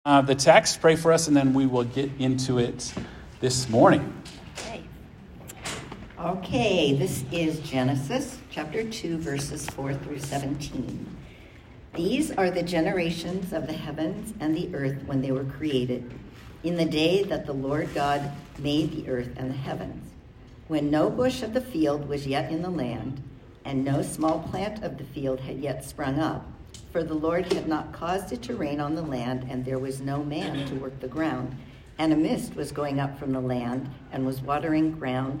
The text, pray for us, and then we will get into it this morning. Okay, this is Genesis chapter 2, verses 4 through 17. These are the generations of the heavens and the earth when they were created, in the day that the Lord God made the earth and the heavens, when no bush of the field was yet in the land, and no small plant of the field had yet sprung up. For the Lord had not caused it to rain on the land, and there was no man to work the ground. And a mist was going up from the land, and was watering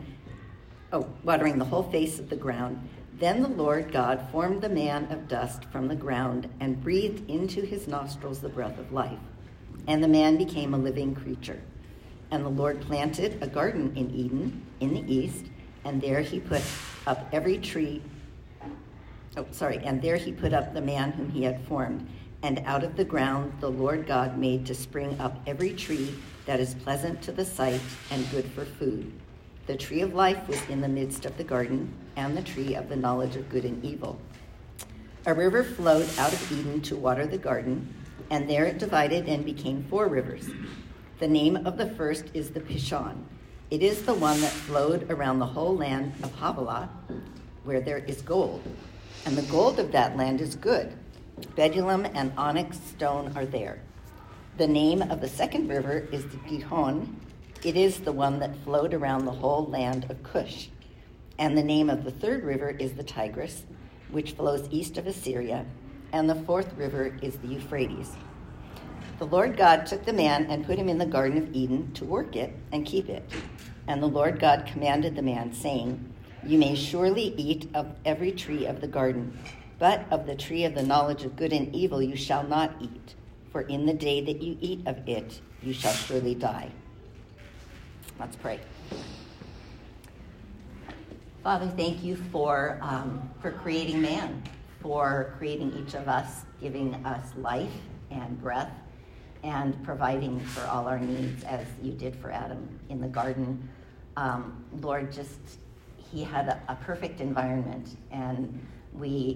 the whole face of the ground. Then the Lord God formed the man of dust from the ground, and breathed into his nostrils the breath of life. And the man became a living creature. And the Lord planted a garden in Eden, in the east, and there he put up the man whom he had formed. And out of the ground the Lord God made to spring up every tree that is pleasant to the sight and good for food. The tree of life was in the midst of the garden, and the tree of the knowledge of good and evil. A river flowed out of Eden to water the garden, and there it divided and became 4 rivers. The name of the first is the Pishon. It is the one that flowed around the whole land of Havilah, where there is gold. And the gold of that land is good. Bdellium and onyx stone are there. The name of the second river is the Gihon. It is the one that flowed around the whole land of Cush. And the name of the third river is the Tigris, which flows east of Assyria. And the fourth river is the Euphrates. The Lord God took the man and put him in the Garden of Eden to work it and keep it. And the Lord God commanded the man, saying, "You may surely eat of every tree of the garden, but of the tree of the knowledge of good and evil you shall not eat, for in the day that you eat of it you shall surely die." Let's pray. Father, thank you for creating man, for creating each of us, giving us life and breath, and providing for all our needs as you did for Adam in the garden. Lord, he had a perfect environment, and we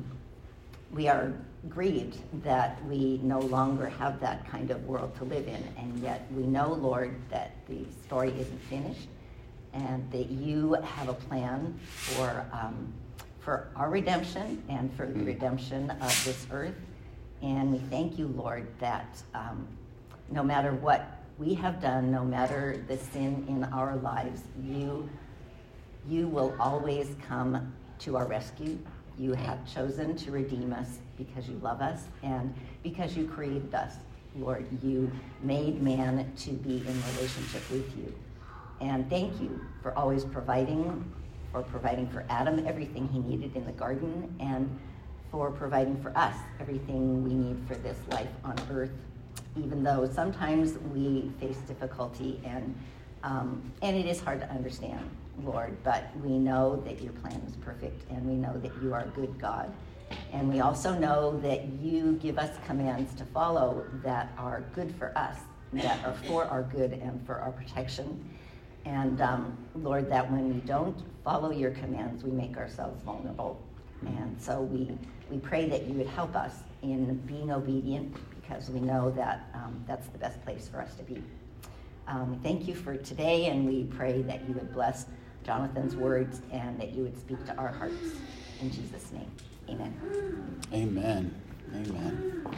are grieved that we no longer have that kind of world to live in, and yet we know, Lord, that the story isn't finished, and that you have a plan for our redemption and for the redemption of this earth. And we thank you, Lord, that no matter what we have done, no matter the sin in our lives, you will always come to our rescue. You have chosen to redeem us because you love us and because you created us. Lord, you made man to be in relationship with you. And thank you for always providing for Adam everything he needed in the garden, and for providing for us everything we need for this life on earth, even though sometimes we face difficulty and it is hard to understand, Lord, but we know that your plan is perfect, and we know that you are a good God. And we also know that you give us commands to follow that are good for us, that are for our good and for our protection. And Lord, that when we don't follow your commands, we make ourselves vulnerable. And so we pray that you would help us in being obedient, because we know that that's the best place for us to be. We thank you for today, and we pray that you would bless Jonathan's words and that you would speak to our hearts. In Jesus' name, amen. Amen. Amen.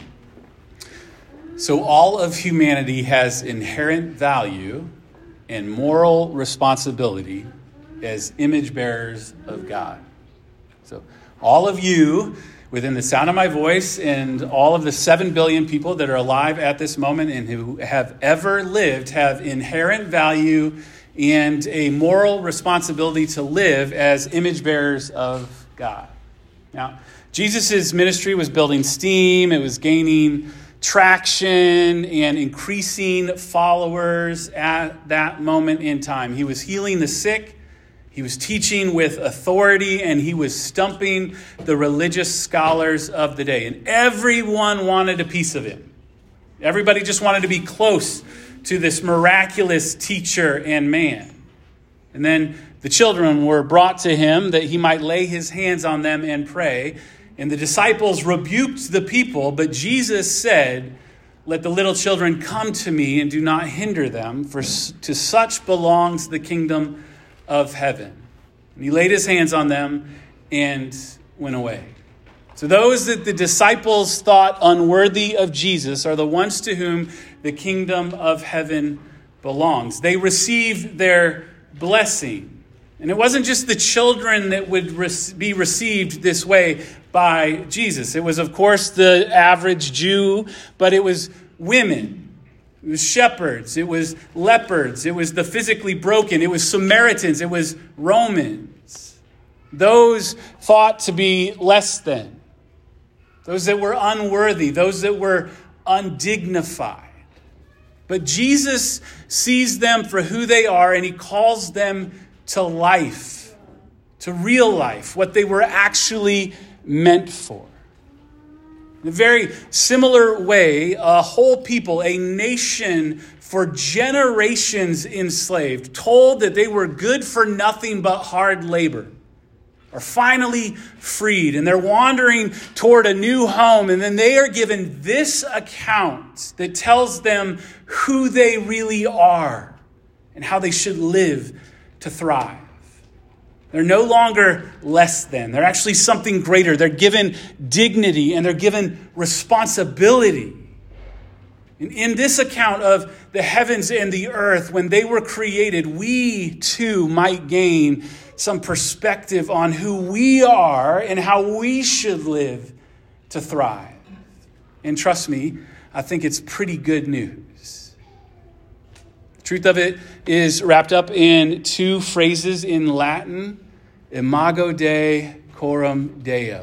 So all of humanity has inherent value and moral responsibility as image bearers of God. So all of you, within the sound of my voice, and all of the 7 billion people that are alive at this moment and who have ever lived, have inherent value and a moral responsibility to live as image bearers of God. Now, Jesus' ministry was building steam. It was gaining traction and increasing followers at that moment in time. He was healing the sick. He was teaching with authority, and he was stumping the religious scholars of the day. And everyone wanted a piece of him. Everybody just wanted to be close to this miraculous teacher and man. And then the children were brought to him that he might lay his hands on them and pray. And the disciples rebuked the people, but Jesus said, let the little children come to me and do not hinder them, for to such belongs the kingdom of heaven. And he laid his hands on them and went away. So those that the disciples thought unworthy of Jesus are the ones to whom the kingdom of heaven belongs. They receive their blessing. And it wasn't just the children that would be received this way by Jesus. It was, of course, the average Jew, but it was women. It was shepherds. It was lepers. It was the physically broken. It was Samaritans. It was Romans. Those thought to be less than. Those that were unworthy. Those that were undignified. But Jesus sees them for who they are, and he calls them to life, to real life, what they were actually meant for. In a very similar way, a whole people, a nation for generations enslaved, told that they were good for nothing but hard labor, are finally freed, and they're wandering toward a new home, and then they are given this account that tells them who they really are and how they should live to thrive. They're no longer less than. They're actually something greater. They're given dignity and they're given responsibility. And in this account of the heavens and the earth, when they were created, we too might gain some perspective on who we are and how we should live to thrive. And trust me, I think it's pretty good news. The truth of it is wrapped up in two phrases in Latin: imago Dei, coram Deo.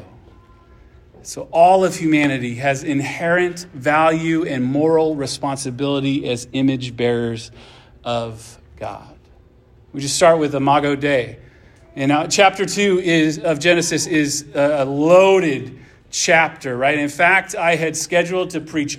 So all of humanity has inherent value and moral responsibility as image bearers of God. We just start with imago Dei. And chapter 2 of Genesis is a loaded chapter, right? In fact, I had scheduled to preach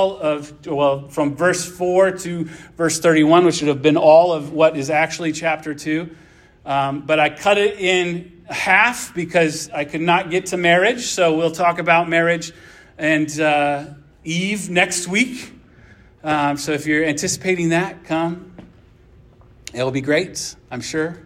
from verse 4 to verse 31, which should have been all of what is actually chapter 2. But I cut it in half because I could not get to marriage. So we'll talk about marriage and Eve next week. So if you're anticipating that, come. It'll be great, I'm sure.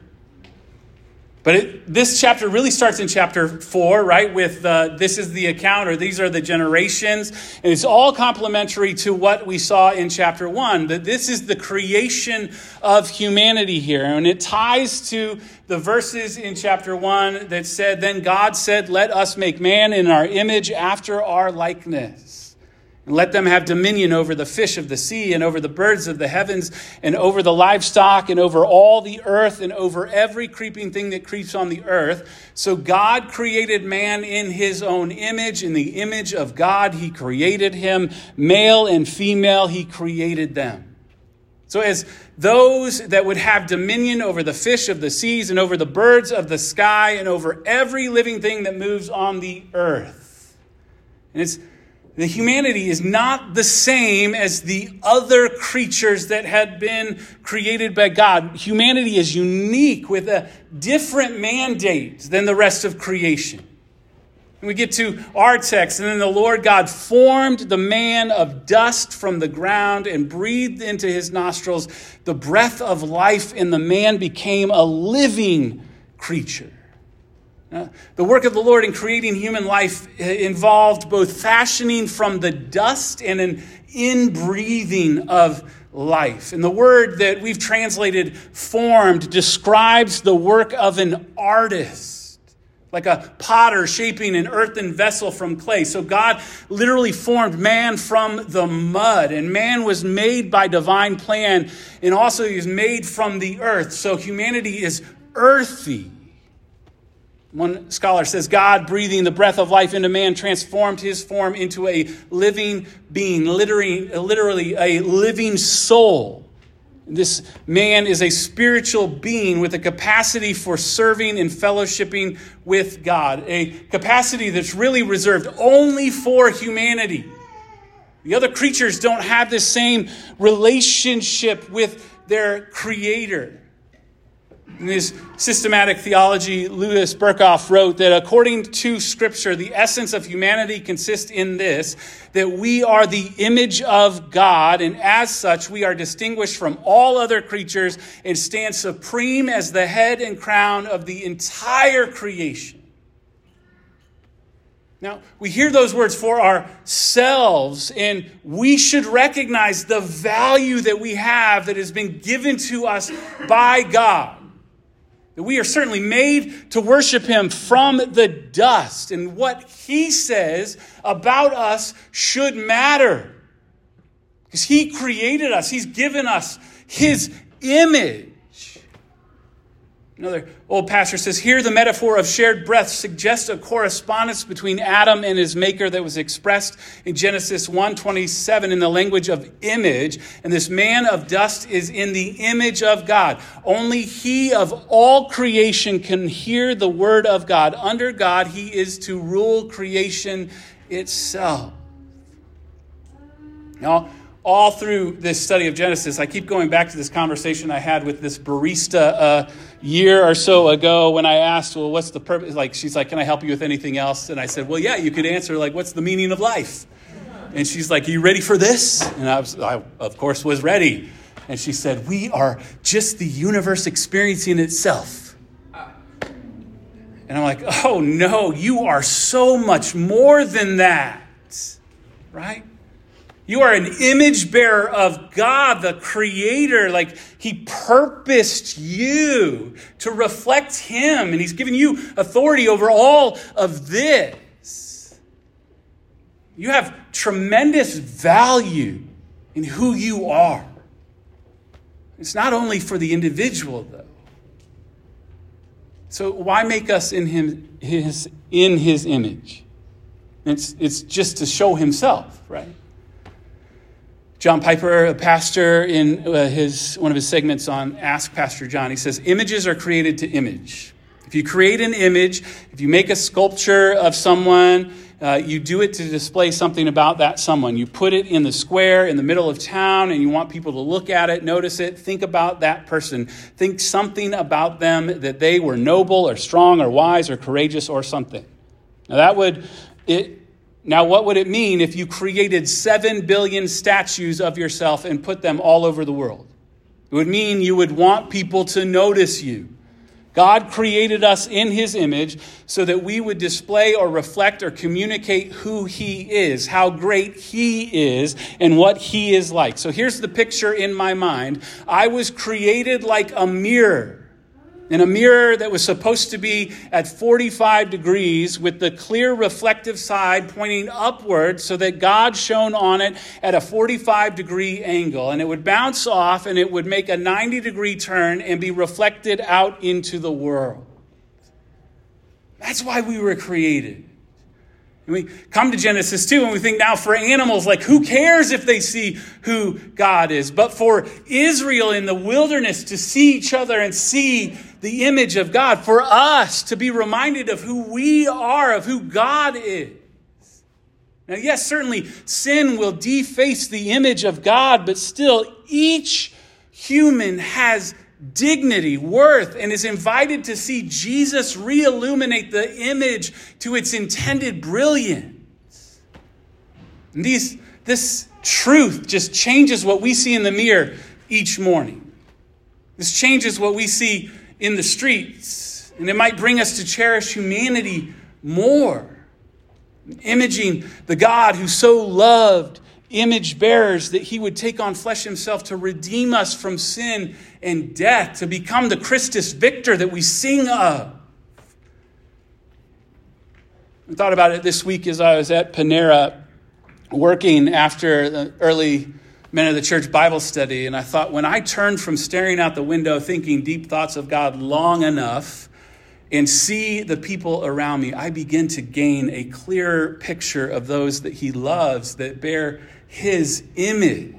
But this chapter really starts in chapter 4, right? With this is the account, or these are the generations. And it's all complementary to what we saw in chapter 1. That this is the creation of humanity here. And it ties to the verses in chapter 1 that said, "Then God said, let us make man in our image after our likeness. And let them have dominion over the fish of the sea and over the birds of the heavens and over the livestock and over all the earth and over every creeping thing that creeps on the earth." So God created man in his own image. In the image of God, he created him. Male and female, he created them. So as those that would have dominion over the fish of the seas and over the birds of the sky and over every living thing that moves on the earth. And the humanity is not the same as the other creatures that had been created by God. Humanity is unique with a different mandate than the rest of creation. And we get to our text, and then the Lord God formed the man of dust from the ground and breathed into his nostrils the breath of life, and the man became a living creature. The work of the Lord in creating human life involved both fashioning from the dust and an inbreathing of life. And the word that we've translated formed describes the work of an artist, like a potter shaping an earthen vessel from clay. So God literally formed man from the mud, and man was made by divine plan, and also he was made from the earth. So humanity is earthy. One scholar says God, breathing the breath of life into man, transformed his form into a living being, literally a living soul. This man is a spiritual being with a capacity for serving and fellowshipping with God, a capacity that's really reserved only for humanity. The other creatures don't have the same relationship with their creator. In his systematic theology, Louis Berkhoff wrote that according to Scripture, the essence of humanity consists in this, that we are the image of God, and as such, we are distinguished from all other creatures and stand supreme as the head and crown of the entire creation. Now, we hear those words for ourselves, and we should recognize the value that we have that has been given to us by God. That we are certainly made to worship him from the dust, and what he says about us should matter. Because he created us. He's given us his image. Another old pastor says, here the metaphor of shared breath suggests a correspondence between Adam and his maker that was expressed in Genesis 1:27 in the language of image. And this man of dust is in the image of God. Only he of all creation can hear the word of God. Under God, he is to rule creation itself. Now, all through this study of Genesis, I keep going back to this conversation I had with this barista a year or so ago when I asked, well, what's the purpose? Like, she's like, can I help you with anything else? And I said, well, yeah, you could answer, like, what's the meaning of life? And she's like, are you ready for this? And I of course, was ready. And she said, we are just the universe experiencing itself. And I'm like, oh, no, you are so much more than that, right? You are an image bearer of God, the creator. Like, he purposed you to reflect him, and he's given you authority over all of this. You have tremendous value in who you are. It's not only for the individual, though. So why make us in his image? It's just to show himself, right? John Piper, a pastor, in one of his segments on Ask Pastor John, he says, images are created to image. If you create an image, if you make a sculpture of someone, you do it to display something about that someone. You put it in the square in the middle of town, and you want people to look at it, notice it, think about that person. Think something about them, that they were noble or strong or wise or courageous or something. Now, what would it mean if you created 7 billion statues of yourself and put them all over the world? It would mean you would want people to notice you. God created us in his image so that we would display or reflect or communicate who he is, how great he is, and what he is like. So here's the picture in my mind. I was created like a mirror. In a mirror that was supposed to be at 45 degrees with the clear reflective side pointing upward so that God shone on it at a 45-degree angle. And it would bounce off and it would make a 90-degree turn and be reflected out into the world. That's why we were created. And we come to Genesis 2 and we think now for animals, like who cares if they see who God is? But for Israel in the wilderness to see each other and see the image of God, for us to be reminded of who we are, of who God is. Now, yes, certainly sin will deface the image of God, but still each human has dignity, worth, and is invited to see Jesus re-illuminate the image to its intended brilliance. And this truth just changes what we see in the mirror each morning. This changes what we see in the streets, and it might bring us to cherish humanity more. Imaging the God who so loved image bearers that he would take on flesh himself to redeem us from sin and death, to become the Christus Victor that we sing of. I thought about it this week as I was at Panera working after the early Men of the Church Bible study, and I thought, when I turn from staring out the window thinking deep thoughts of God long enough and see the people around me, I begin to gain a clearer picture of those that he loves, that bear his image.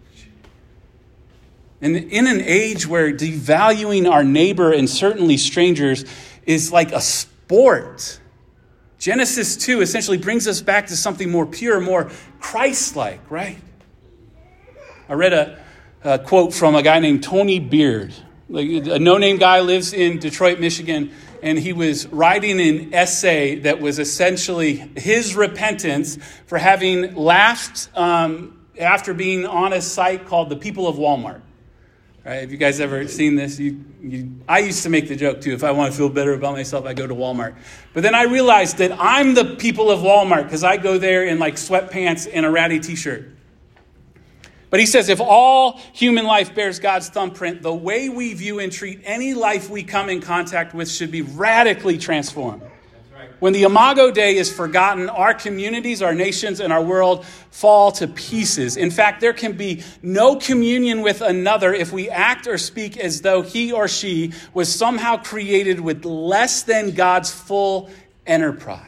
And in an age where devaluing our neighbor and certainly strangers is like a sport, Genesis 2 essentially brings us back to something more pure, more Christ-like, right? I read a quote from a guy named Tony Beard. Like a no-name guy lives in Detroit, Michigan, and he was writing an essay that was essentially his repentance for having laughed after being on a site called The People of Walmart. Right? Have you guys ever seen this? I used to make the joke, too. If I want to feel better about myself, I go to Walmart. But then I realized that I'm the people of Walmart because I go there in like sweatpants and a ratty T-shirt. But he says, if all human life bears God's thumbprint, the way we view and treat any life we come in contact with should be radically transformed. That's right. When the Imago Dei is forgotten, our communities, our nations, and our world fall to pieces. In fact, there can be no communion with another if we act or speak as though he or she was somehow created with less than God's full enterprise.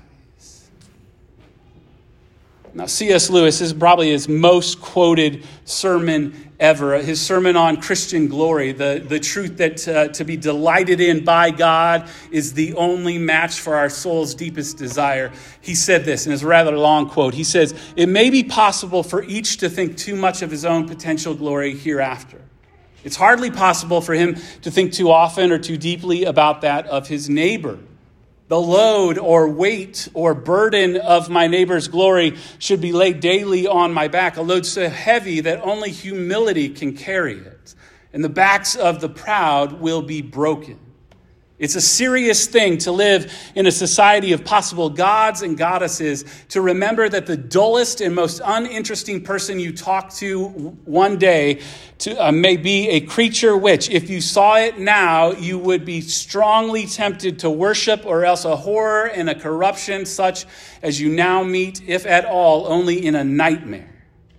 Now, C.S. Lewis is probably his most quoted sermon ever. His sermon on Christian glory, the truth that to be delighted in by God is the only match for our soul's deepest desire. He said this, and it's a rather long quote. He says, "It may be possible for each to think too much of his own potential glory hereafter. It's hardly possible for him to think too often or too deeply about that of his neighbor. The load or weight or burden of my neighbor's glory should be laid daily on my back, a load so heavy that only humility can carry it, and the backs of the proud will be broken. It's a serious thing to live in a society of possible gods and goddesses, to remember that the dullest and most uninteresting person you talk to one day may be a creature which, if you saw it now, you would be strongly tempted to worship, or else a horror and a corruption such as you now meet, if at all, only in a nightmare.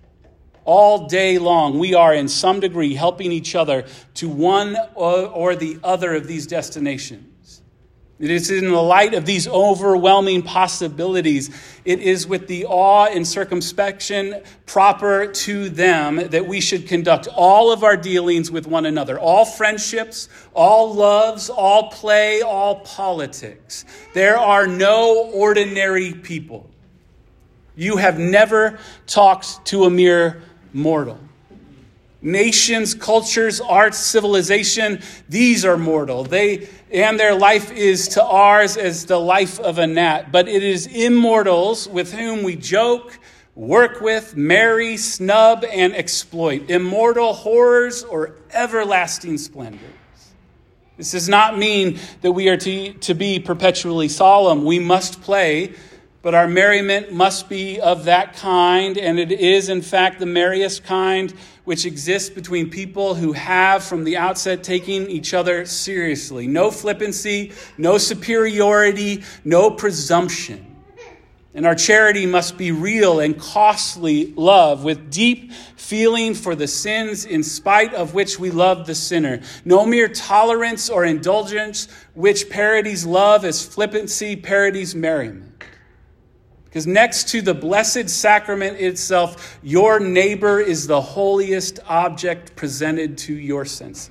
All day long, we are in some degree helping each other to one or the other of these destinations. It is in the light of these overwhelming possibilities, it is with the awe and circumspection proper to them that we should conduct all of our dealings with one another, all friendships, all loves, all play, all politics. There are no ordinary people. You have never talked to a mere mortal. Nations, cultures, arts, civilization, these are mortal. Their life is to ours as the life of a gnat. But it is immortals with whom we joke, work with, marry, snub, and exploit. Immortal horrors or everlasting splendors. This does not mean that we are to be perpetually solemn. We must play, but our merriment must be of that kind, and it is, in fact, the merriest kind which exists between people who have, from the outset, taken each other seriously. No flippancy, no superiority, no presumption. And our charity must be real and costly love, with deep feeling for the sins in spite of which we love the sinner. No mere tolerance or indulgence which parodies love as flippancy parodies merriment. Because next to the blessed sacrament itself, your neighbor is the holiest object presented to your senses.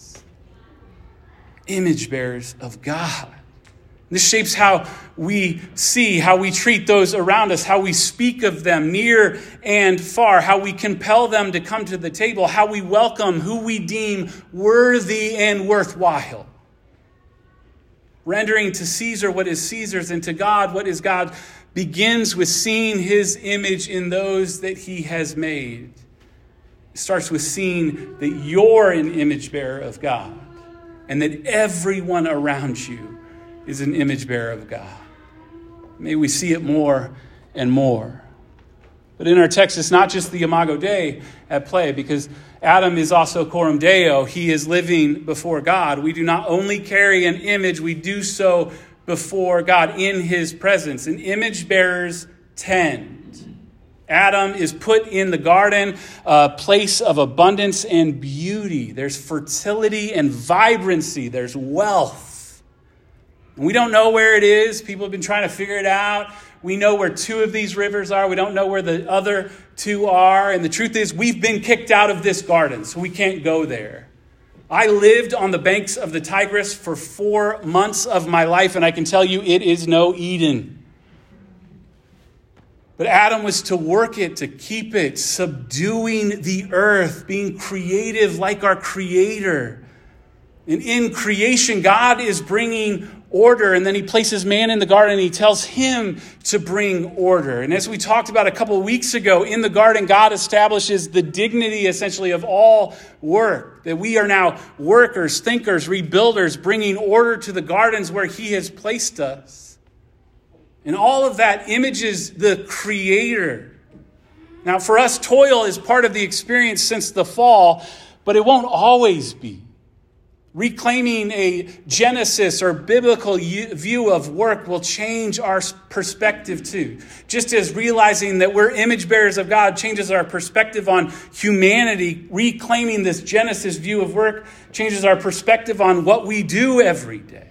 Image bearers of God. This shapes how we see, how we treat those around us, how we speak of them near and far, how we compel them to come to the table, how we welcome who we deem worthy and worthwhile. Rendering to Caesar what is Caesar's and to God what is God begins with seeing his image in those that he has made. It starts with seeing that you're an image bearer of God and that everyone around you is an image bearer of God. May we see it more and more. But in our text, it's not just the Imago Dei at play, because Adam is also Coram Deo. He is living before God. We do not only carry an image, we do so before God in his presence. And image bearers tend. Adam is put in the garden, a place of abundance and beauty. There's fertility and vibrancy. There's wealth. And we don't know where it is. People have been trying to figure it out. We know where two of these rivers are. We don't know where the other two are. And the truth is, we've been kicked out of this garden, so we can't go there. I lived on the banks of the Tigris for 4 months of my life, and I can tell you it is no Eden. But Adam was to work it, to keep it, subduing the earth, being creative like our Creator. And in creation, God is bringing order, and then he places man in the garden, and he tells him to bring order. And as we talked about a couple of weeks ago, in the garden, God establishes the dignity, essentially, of all work. That we are now workers, thinkers, rebuilders, bringing order to the gardens where he has placed us. And all of that images the Creator. Now, for us, toil is part of the experience since the fall, but it won't always be. Reclaiming a Genesis or biblical view of work will change our perspective too. Just as realizing that we're image bearers of God changes our perspective on humanity, reclaiming this Genesis view of work changes our perspective on what we do every day.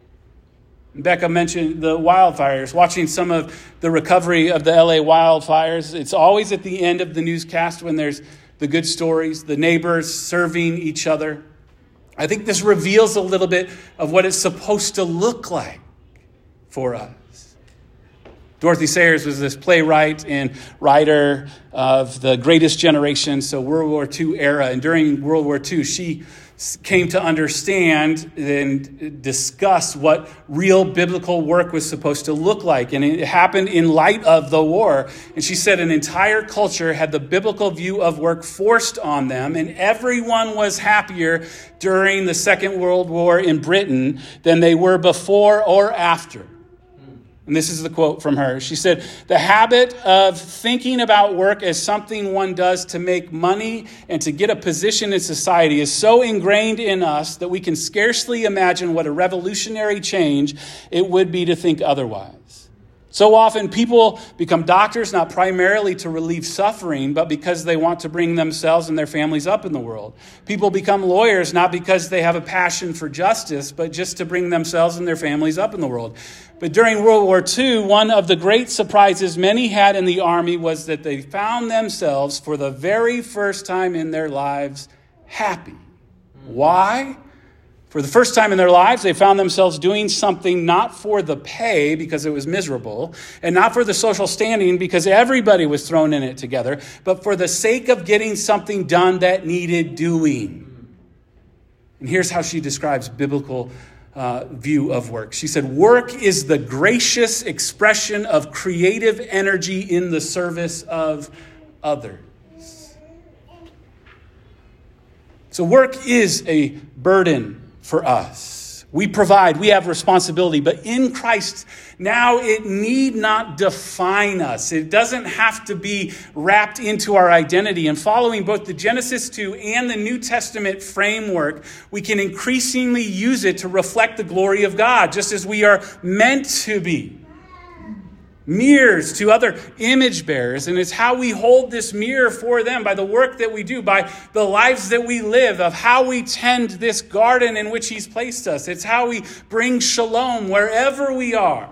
Becca mentioned the wildfires, watching some of the recovery of the LA wildfires. It's always at the end of the newscast when there's the good stories, the neighbors serving each other. I think this reveals a little bit of what it's supposed to look like for us. Dorothy Sayers was this playwright and writer of the Greatest Generation, so World War II era. And during World War II, she came to understand and discuss what real biblical work was supposed to look like. And it happened in light of the war. And she said an entire culture had the biblical view of work forced on them, and everyone was happier during the Second World War in Britain than they were before or after. And this is the quote from her. She said, "The habit of thinking about work as something one does to make money and to get a position in society is so ingrained in us that we can scarcely imagine what a revolutionary change it would be to think otherwise. So often people become doctors not primarily to relieve suffering, but because they want to bring themselves and their families up in the world. People become lawyers not because they have a passion for justice, but just to bring themselves and their families up in the world. But during World War II, one of the great surprises many had in the army was that they found themselves, for the very first time in their lives, happy. Why? For the first time in their lives, they found themselves doing something not for the pay because it was miserable, and not for the social standing because everybody was thrown in it together, but for the sake of getting something done that needed doing." And here's how she describes biblical view of work. She said, "Work is the gracious expression of creative energy in the service of others." So work is a burden for us. We provide, we have responsibility, but in Christ, now it need not define us. It doesn't have to be wrapped into our identity. And following both the Genesis 2 and the New Testament framework, we can increasingly use it to reflect the glory of God, just as we are meant to be. Mirrors to other image bearers, and it's how we hold this mirror for them by the work that we do, by the lives that we live, of how we tend this garden in which he's placed us. It's how we bring shalom wherever we are.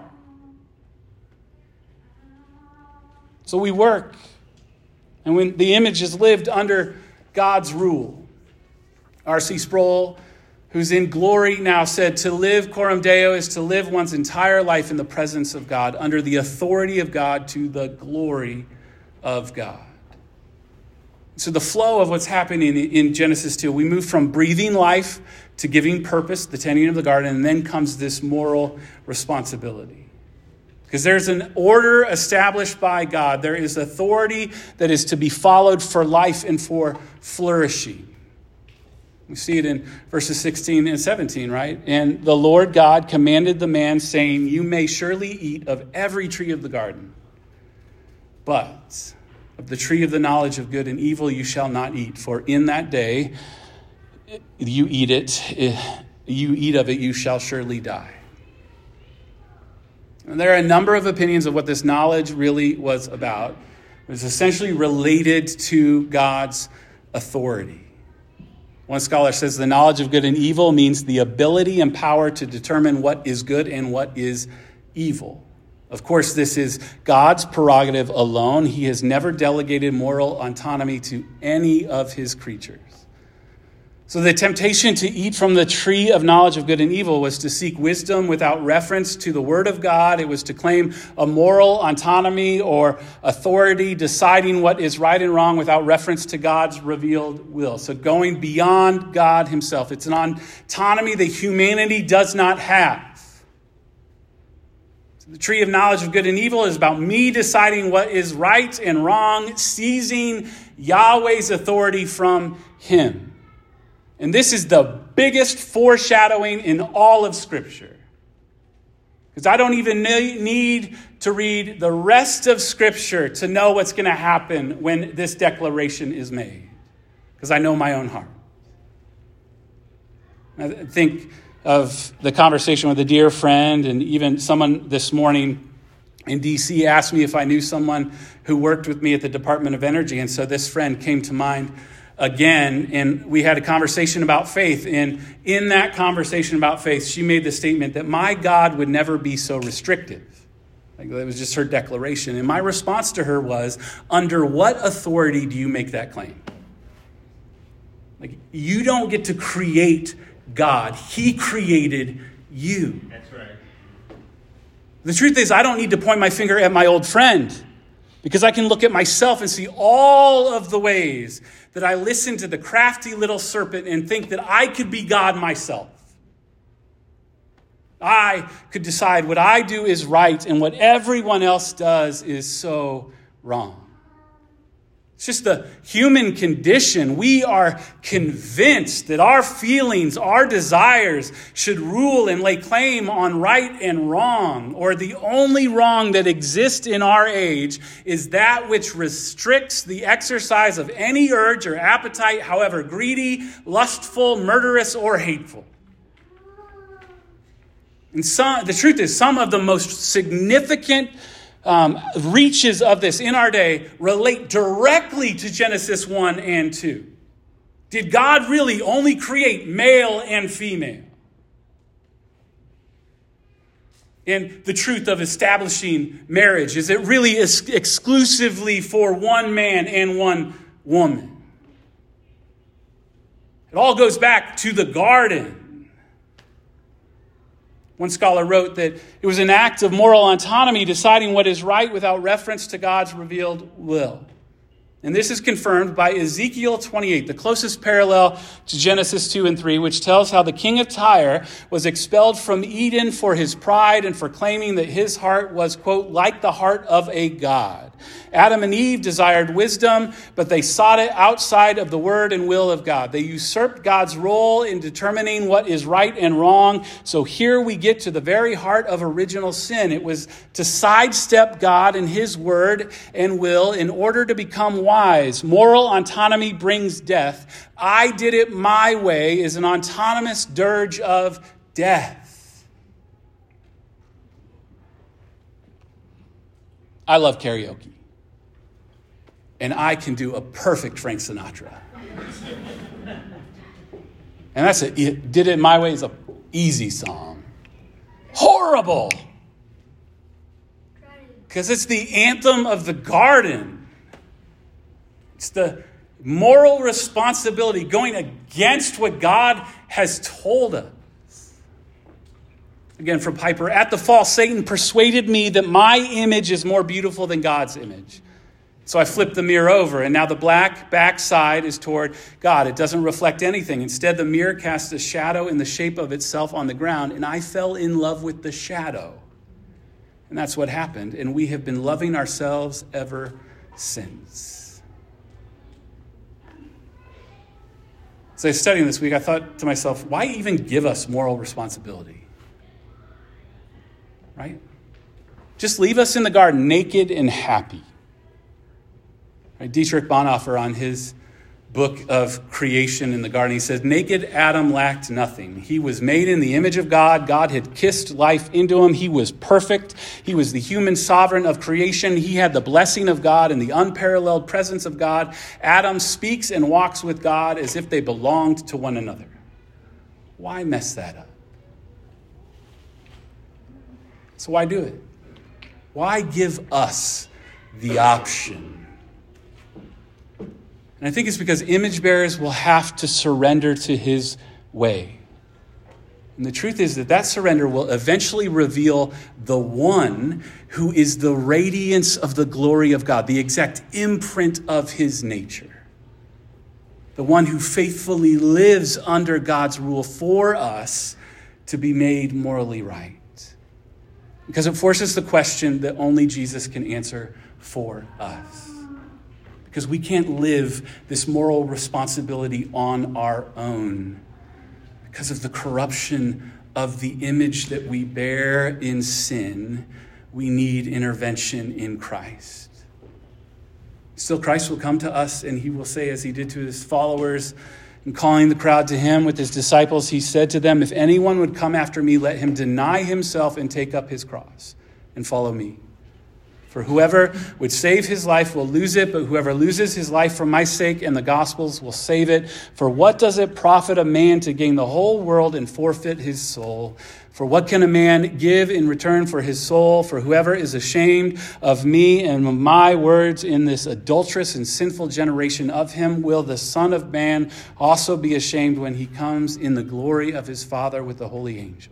So we work, and when the image is lived under God's rule. R.C. Sproul, who's in glory now, said, "To live coram Deo is to live one's entire life in the presence of God, under the authority of God, to the glory of God." So the flow of what's happening in Genesis 2, we move from breathing life to giving purpose, the tending of the garden, and then comes this moral responsibility. Because there's an order established by God. There is authority that is to be followed for life and for flourishing. We see it in verses 16 and 17, right? "And the Lord God commanded the man, saying, 'You may surely eat of every tree of the garden, but of the tree of the knowledge of good and evil you shall not eat. For in that day you eat of it, you shall surely die.'" And there are a number of opinions of what this knowledge really was about. It was essentially related to God's authority. One scholar says the knowledge of good and evil means the ability and power to determine what is good and what is evil. Of course, this is God's prerogative alone. He has never delegated moral autonomy to any of his creatures. So the temptation to eat from the tree of knowledge of good and evil was to seek wisdom without reference to the word of God. It was to claim a moral autonomy or authority, deciding what is right and wrong without reference to God's revealed will. So going beyond God himself. It's an autonomy that humanity does not have. So the tree of knowledge of good and evil is about me deciding what is right and wrong, seizing Yahweh's authority from him. And this is the biggest foreshadowing in all of Scripture. Because I don't even need to read the rest of Scripture to know what's going to happen when this declaration is made. Because I know my own heart. I think of the conversation with a dear friend, and even someone this morning in D.C. asked me if I knew someone who worked with me at the Department of Energy. And so this friend came to mind again, and we had a conversation about faith. And in that conversation about faith, she made the statement that my God would never be so restrictive. Like, that was just her declaration. And my response to her was, under what authority do you make that claim? Like, you don't get to create God. He created you. That's right. The truth is, I don't need to point my finger at my old friend, because I can look at myself and see all of the ways that I listen to the crafty little serpent and think that I could be God myself. I could decide what I do is right and what everyone else does is so wrong. It's just the human condition. We are convinced that our feelings, our desires should rule and lay claim on right and wrong, or the only wrong that exists in our age is that which restricts the exercise of any urge or appetite, however greedy, lustful, murderous, or hateful. And the truth is, some of the most significant reaches of this in our day relate directly to Genesis 1 and 2. Did God really only create male and female? And the truth of establishing marriage, is it really exclusively for one man and one woman? It all goes back to the garden. One scholar wrote that it was an act of moral autonomy, deciding what is right without reference to God's revealed will. And this is confirmed by Ezekiel 28, the closest parallel to Genesis 2 and 3, which tells how the king of Tyre was expelled from Eden for his pride and for claiming that his heart was, quote, like the heart of a god. Adam and Eve desired wisdom, but they sought it outside of the word and will of God. They usurped God's role in determining what is right and wrong. So here we get to the very heart of original sin. It was to sidestep God and his word and will in order to become wise. Moral autonomy brings death. I did it my way is an autonomous dirge of death. I love karaoke. And I can do a perfect Frank Sinatra. And that's it. Did It My Way is an easy song. Horrible. Because it's the anthem of the garden. It's the moral responsibility going against what God has told us. Again, from Piper, at the fall, Satan persuaded me that my image is more beautiful than God's image. So I flipped the mirror over, and now the black backside is toward God. It doesn't reflect anything. Instead, the mirror casts a shadow in the shape of itself on the ground, and I fell in love with the shadow. And that's what happened, and we have been loving ourselves ever since. As I was studying this week, I thought to myself, why even give us moral responsibility? Right? Just leave us in the garden naked and happy. Right? Dietrich Bonhoeffer, on his book of creation in the garden, he says, naked Adam lacked nothing. He was made in the image of God. God had kissed life into him. He was perfect. He was the human sovereign of creation. He had the blessing of God and the unparalleled presence of God. Adam speaks and walks with God as if they belonged to one another. Why mess that up? So why do it? Why give us the option? And I think it's because image bearers will have to surrender to his way. And the truth is that surrender will eventually reveal the one who is the radiance of the glory of God, the exact imprint of his nature. The one who faithfully lives under God's rule for us to be made morally right. Because it forces the question that only Jesus can answer for us. Because we can't live this moral responsibility on our own because of the corruption of the image that we bear in sin. We need intervention in Christ. Still, Christ will come to us and he will say, as he did to his followers, and calling the crowd to him with his disciples, he said to them, if anyone would come after me, let him deny himself and take up his cross and follow me. For whoever would save his life will lose it, but whoever loses his life for my sake and the gospel's will save it. For what does it profit a man to gain the whole world and forfeit his soul? For what can a man give in return for his soul? For whoever is ashamed of me and of my words in this adulterous and sinful generation, of him will the Son of Man also be ashamed when he comes in the glory of his Father with the holy angels.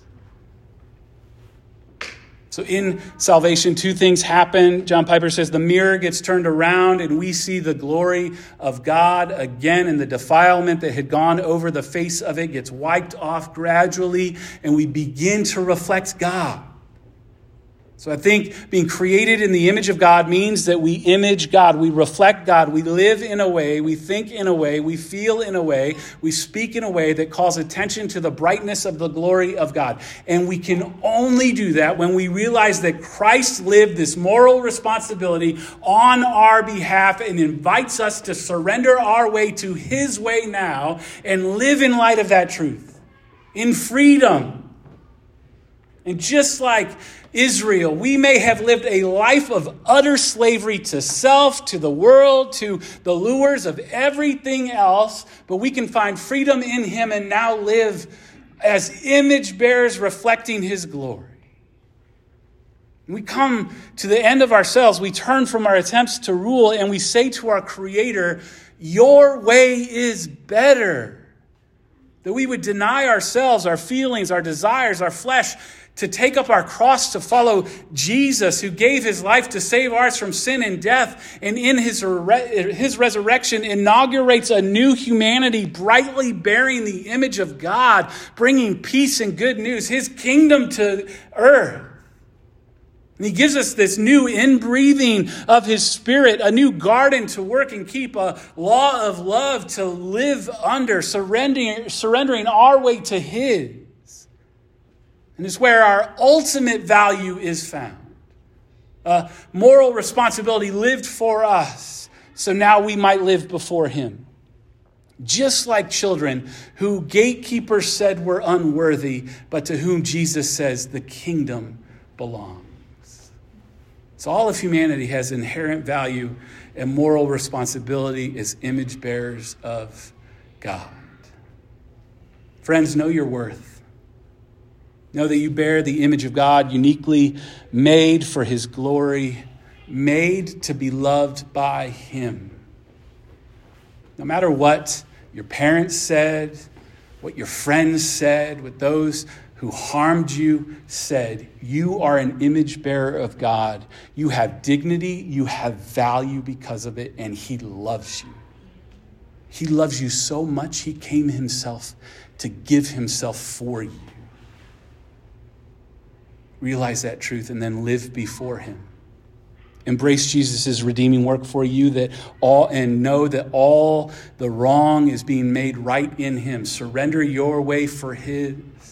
So in salvation, two things happen. John Piper says the mirror gets turned around and we see the glory of God again, and the defilement that had gone over the face of it gets wiped off gradually, and we begin to reflect God. So I think being created in the image of God means that we image God, we reflect God, we live in a way, we think in a way, we feel in a way, we speak in a way that calls attention to the brightness of the glory of God. And we can only do that when we realize that Christ lived this moral responsibility on our behalf and invites us to surrender our way to his way now and live in light of that truth, in freedom. And just like Israel, we may have lived a life of utter slavery to self, to the world, to the lures of everything else, but we can find freedom in him and now live as image bearers reflecting his glory. When we come to the end of ourselves, we turn from our attempts to rule and we say to our Creator, your way is better. That we would deny ourselves, our feelings, our desires, our flesh, to take up our cross to follow Jesus, who gave his life to save ours from sin and death, and in his resurrection inaugurates a new humanity brightly bearing the image of God, bringing peace and good news, his kingdom to earth. And he gives us this new inbreathing of his Spirit, a new garden to work and keep, a law of love to live under, surrendering our way to his. And it's where our ultimate value is found. A moral responsibility lived for us, so now we might live before him. Just like children who gatekeepers said were unworthy, but to whom Jesus says the kingdom belongs. So all of humanity has inherent value and moral responsibility as image bearers of God. Friends, know your worth. Know that you bear the image of God, uniquely made for his glory, made to be loved by him. No matter what your parents said, what your friends said, what those who harmed you said, you are an image bearer of God. You have dignity, you have value because of it, and he loves you. He loves you so much, he came himself to give himself for you. Realize that truth and then live before him. Embrace Jesus' redeeming work for you and know that all the wrong is being made right in him. Surrender your way for his.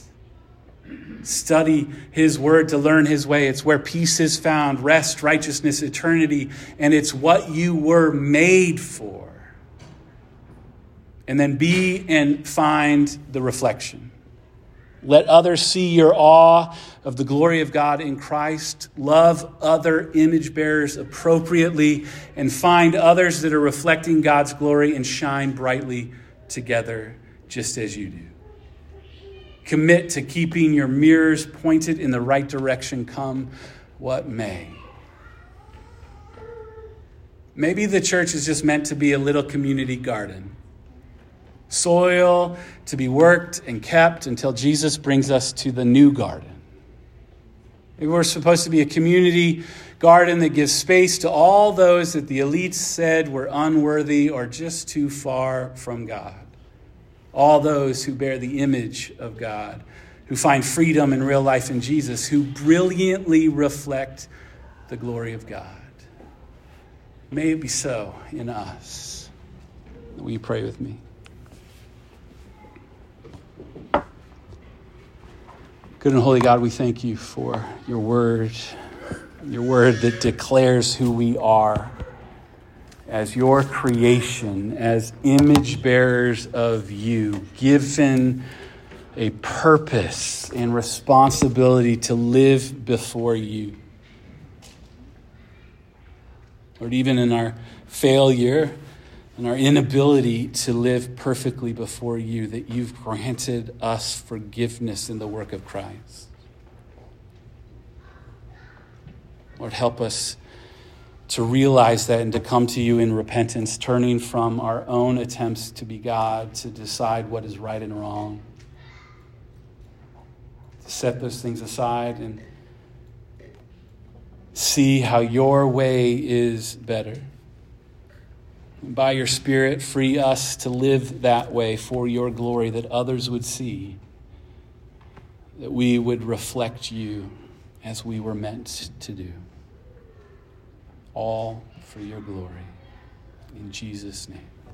Study his word to learn his way. It's where peace is found, rest, righteousness, eternity, and it's what you were made for. And then be and find the reflection. Let others see your awe of the glory of God in Christ. Love other image bearers appropriately and find others that are reflecting God's glory and shine brightly together just as you do. Commit to keeping your mirrors pointed in the right direction, come what may. Maybe the church is just meant to be a little community garden. Soil to be worked and kept until Jesus brings us to the new garden. Maybe we're supposed to be a community garden that gives space to all those that the elites said were unworthy or just too far from God. All those who bear the image of God, who find freedom in real life in Jesus, who brilliantly reflect the glory of God. May it be so in us. Will you pray with me? Good and holy God, we thank you for your word that declares who we are as your creation, as image bearers of you, given a purpose and responsibility to live before you. Lord, even in our failure and our inability to live perfectly before you, that you've granted us forgiveness in the work of Christ. Lord, help us to realize that and to come to you in repentance, turning from our own attempts to be God, to decide what is right and wrong, to set those things aside and see how your way is better. And by your Spirit, free us to live that way for your glory, that others would see, that we would reflect you as we were meant to do. All for your glory. In Jesus' name.